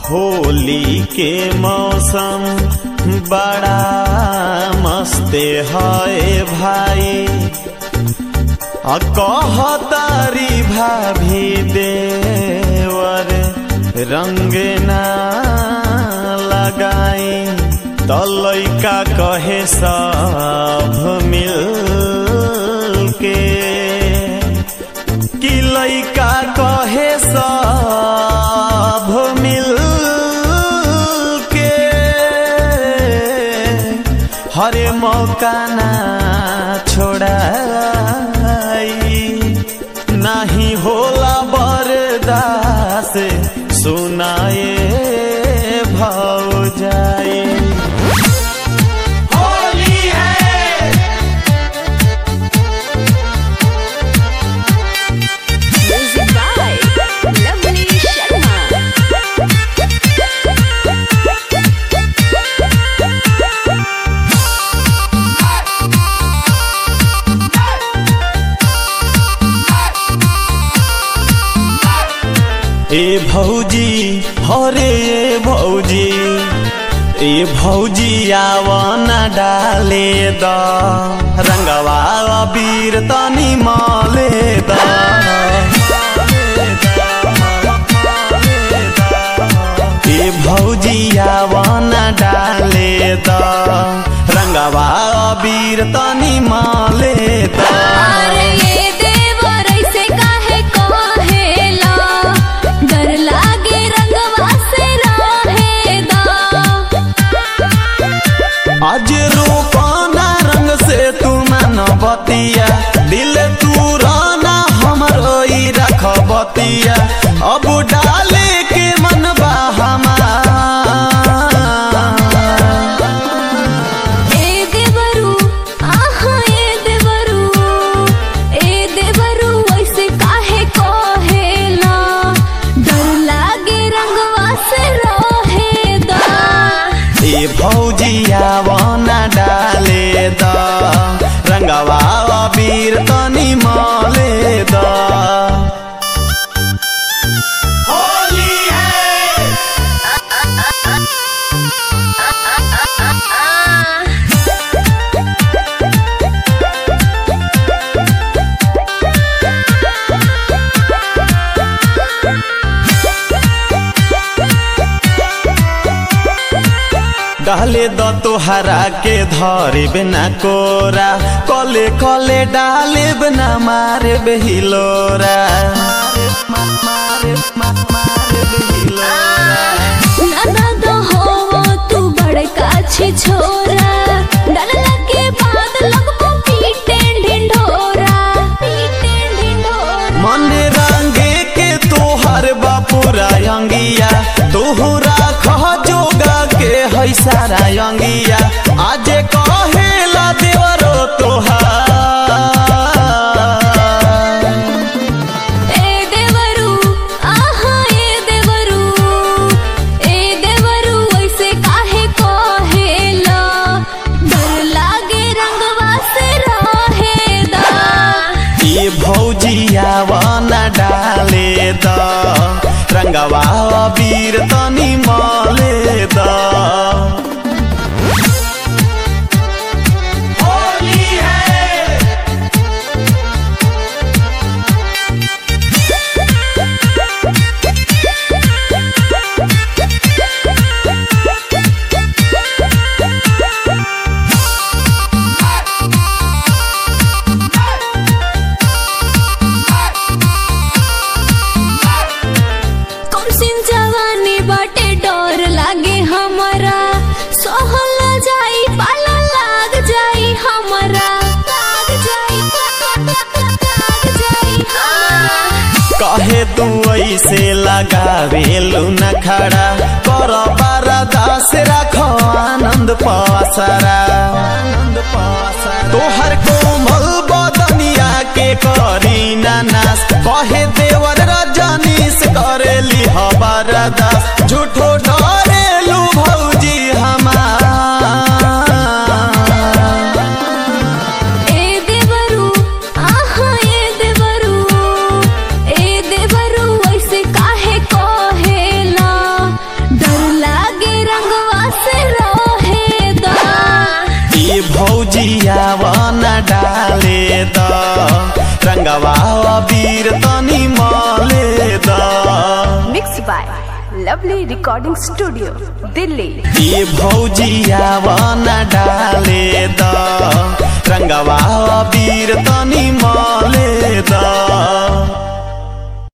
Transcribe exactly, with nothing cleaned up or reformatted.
होली के मौसम बड़ा मस्ते है भाई, कहतारी भाभी देवर रंग ना लगाई, तो लइका कहे सब मिल के, कि लइका कहे सब मिल के, हरे मौका ना छोड़ाई, नहीं होला बर्दाश्त सुनाए भौजाई। होली है म्यूजिक बाय लवली शर्मा। ए भौजी हरे ए भौजी, ए भौजी आवना डाले द रंगवा अबीर तनी मले द, ए भौजी आवना डाले द रंगवा अबीर तनी मले द। अरे ये देवर ऐसे काहे कहेला, डर लागे रंगवा से रहेदा। आज रोपना रंग से तू मन बतिया, दिल तू राना हमरो ई रख बतिया, अब डाले के मन बा हमार। ए देवरू आहा ए देवरू, ए देवरू ऐसे काहे कहेला, डर लागे रंगवा से रहेदा। ए भौजी आवना डाले द रंगवा अबीर तनी मले द। होली है डाले द तोहरा के धरे बिना कोरा, कले कले डाले बिना मारे बेहिलोरा। ननद होवो तू बड़का छी छोरा, डरला के बाद लगबो पीटे ढिंढोरा, पीटे ढिंढोरा। मन रंगे के तोहर बापुरा अंगिया, तोहरा खह जोगा के है सारा अंगिया, आज कहेला देवरो तोहार। ए देवरू आहा ए देवरू, ए देवरू ऐसे काहे कहेला, डर लागे रंगवा से रहेदा। ये भौजी आवना डाले द रंगवा अबीर तनी मले द। होली है कम सिन जवानी बाटे डर लागे हमरा, सोहल जाई पाला लाग जाई हमरा, लाग जाई लाग जाई हमरा। कहे तू ऐसे लगावेलू न खड़ा, कर बरदास रखो आनंद पासरा। तोहर कोमल बदनिया के करी नास, कहे देवर रजनीश करेली बरदास, झूठो डरेलू भौजी हमार। ए देवरू आहा ए देवरू, ए देवरू ऐसे काहे कहेला, डाले द रंगवा अबीर तनी मले द। Mix by Lovely recording studio Delhi. ये भौजिया वन डाले द रंगवा अबीर तनी